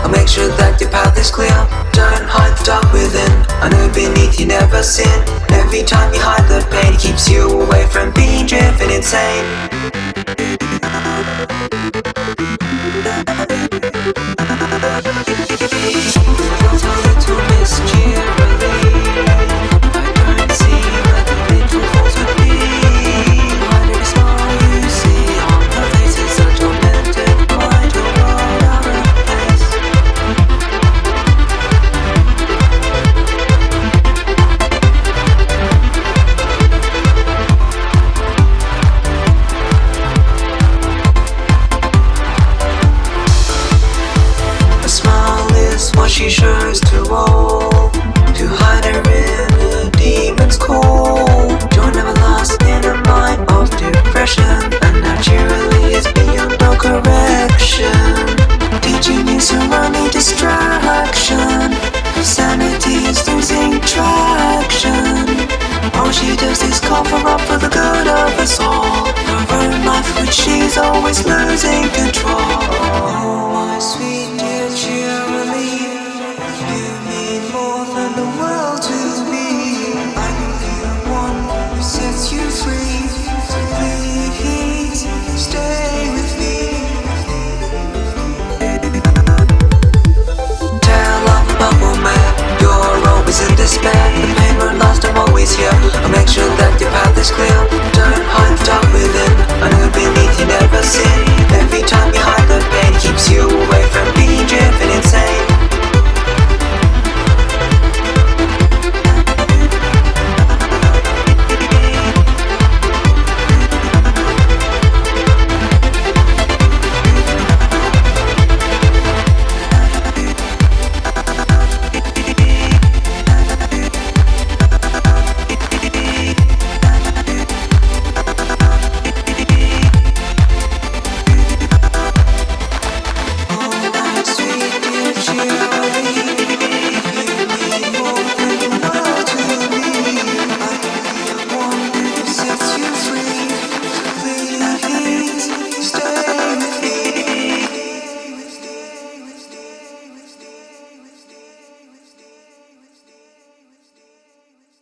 I'll make sure that your path is clear. Don't hide the dark within. I know beneath you never sin. Every time you hide the pain, it keeps you away from being driven insane. She shows to all, to hide her inner demon's call. Joy never lasts in a mind of depression, and naturally is beyond all correction. Teaching you surrounding distraction, her sanity is losing traction. All she does is cover up for the good of us all, her own life which she's always losing control.